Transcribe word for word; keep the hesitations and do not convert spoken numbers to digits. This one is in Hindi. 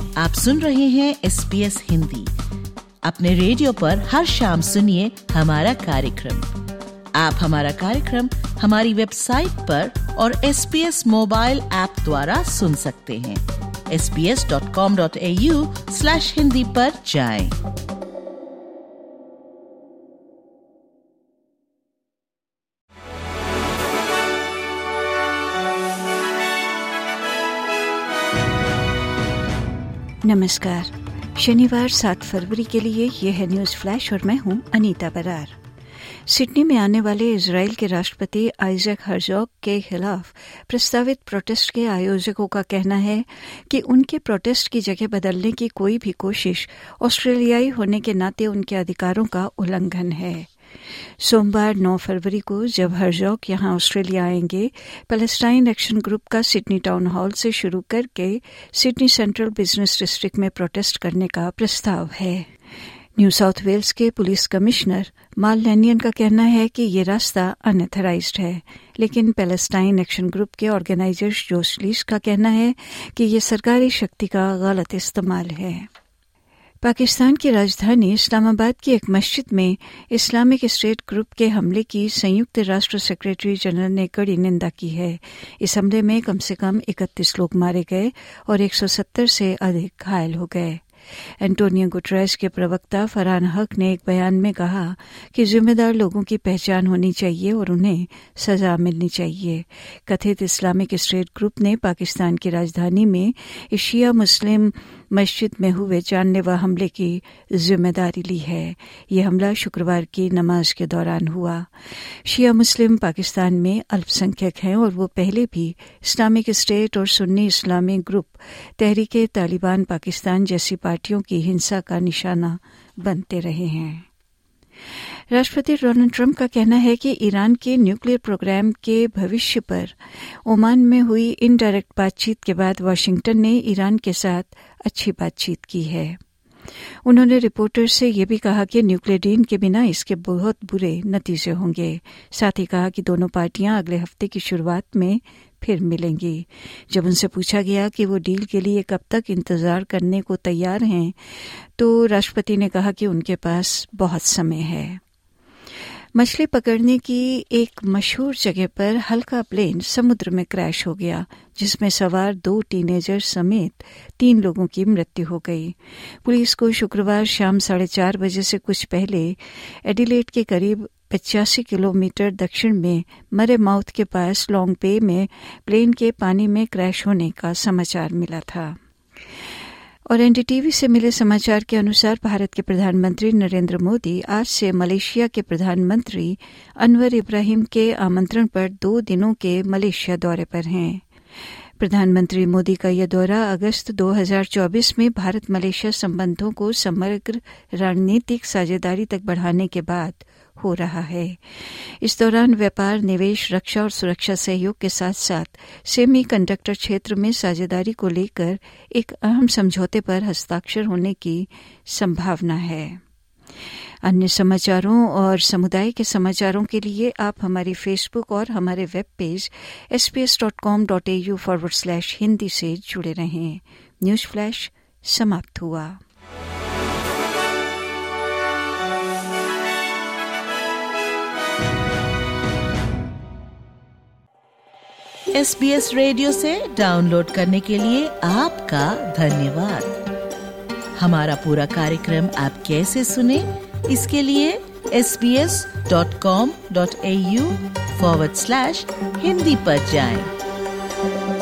आप सुन रहे हैं एस बी एस हिंदी। अपने रेडियो पर हर शाम सुनिए हमारा कार्यक्रम। आप हमारा कार्यक्रम हमारी वेबसाइट पर और S B S mobile app द्वारा सुन सकते हैं। S B S dot com dot A U slash Hindi पर जाएं। नमस्कार। शनिवार सात फरवरी के लिए यह है न्यूज़ फ्लैश और मैं हूं अनीता बरार। सिडनी में आने वाले इजराइल के राष्ट्रपति आइजैक हर्जोग के खिलाफ प्रस्तावित प्रोटेस्ट के आयोजकों का कहना है कि उनके प्रोटेस्ट की जगह बदलने की कोई भी कोशिश ऑस्ट्रेलियाई होने के नाते उनके अधिकारों का उल्लंघन है। सोमवार नौ फरवरी को जब हर्जोग यहां ऑस्ट्रेलिया आएंगे, पैलेस्टाइन एक्शन ग्रुप का सिडनी टाउन हॉल से शुरू करके सिडनी सेंट्रल बिजनेस डिस्ट्रिक्ट में प्रोटेस्ट करने का प्रस्ताव है। न्यू साउथ वेल्स के पुलिस कमिश्नर माल लैनियन का कहना है कि ये रास्ता अनऑथराइज्ड है, लेकिन पैलेस्टाइन एक्शन ग्रुप के ऑर्गेनाइजर जोश लीस का कहना है कि ये सरकारी शक्ति का गलत इस्तेमाल है। पाकिस्तान की राजधानी इस्लामाबाद की एक मस्जिद में इस्लामिक स्टेट ग्रुप के हमले की संयुक्त राष्ट्र सेक्रेटरी जनरल ने कड़ी निंदा की है। इस हमले में कम से कम इकतीस लोग मारे गए और एक सौ सत्तर से अधिक घायल हो गए। एंटोनियो गुटरेस के प्रवक्ता फरहान हक ने एक बयान में कहा कि जिम्मेदार लोगों की पहचान होनी चाहिए और उन्हें सजा मिलनी चाहिए। कथित इस्लामिक स्टेट ग्रुप ने पाकिस्तान की राजधानी में शिया मुस्लिम मस्जिद में हुए जानलेवा हमले की जिम्मेदारी ली है। यह हमला शुक्रवार की नमाज के दौरान हुआ। शिया मुस्लिम पाकिस्तान में अल्पसंख्यक हैं और वो पहले भी इस्लामिक स्टेट और Sunni Islamic group Tehrik-e Taliban Pakistan जैसी पार्टियों की हिंसा का निशाना बनते रहे हैं। राष्ट्रपति डोनाल्ड ट्रंप का कहना है कि ईरान के न्यूक्लियर प्रोग्राम के भविष्य पर ओमान में हुई इनडायरेक्ट बातचीत के बाद वाशिंगटन ने ईरान के साथ अच्छी बातचीत की है। उन्होंने रिपोर्टर से यह भी कहा कि न्यूक्लियर डील के बिना इसके बहुत बुरे नतीजे होंगे। साथ ही कहा कि दोनों पार्टियां अगले हफ्ते की शुरुआत में फिर मिलेंगी। जब उनसे पूछा गया कि वो डील के लिए कब तक इंतजार करने को तैयार हैं, तो राष्ट्रपति ने कहा कि उनके पास बहुत समय है। मछली पकड़ने की एक मशहूर जगह पर हल्का प्लेन समुद्र में क्रैश हो गया, जिसमें सवार दो टीनेजर समेत तीन लोगों की मृत्यु हो गई। पुलिस को शुक्रवार शाम साढ़े चार बजे से कुछ पहले एडिलेड के करीब पचासी किलोमीटर दक्षिण में मरे माउथ के पास लॉन्ग पे में प्लेन के पानी में क्रैश होने का समाचार मिला था। और एन डी टी वी से मिले समाचार के अनुसार भारत के प्रधानमंत्री नरेंद्र मोदी आज से मलेशिया के प्रधानमंत्री अनवर इब्राहिम के आमंत्रण पर दो दिनों के मलेशिया दौरे पर हैं। प्रधानमंत्री मोदी का यह दौरा अगस्त दो हज़ार चौबीस में भारत मलेशिया संबंधों को समग्र रणनीतिक साझेदारी तक बढ़ाने के बाद हो रहा है। इस दौरान व्यापार, निवेश, रक्षा और सुरक्षा सहयोग के साथ साथ सेमी कंडक्टर क्षेत्र में साझेदारी को लेकर एक अहम समझौते पर हस्ताक्षर होने की संभावना है। अन्य समाचारों और समुदाय के समाचारों के लिए आप हमारी फेसबुक और हमारे web page S B S dot com dot A U forward slash Hindi से जुड़े रहें। न्यूज़ फ्लैश समाप्त हुआ। एस बी एस रेडियो से डाउनलोड करने के लिए आपका धन्यवाद। हमारा पूरा कार्यक्रम आप कैसे सुने, इसके लिए S B S dot com dot A U forward slash Hindi पर जाएं।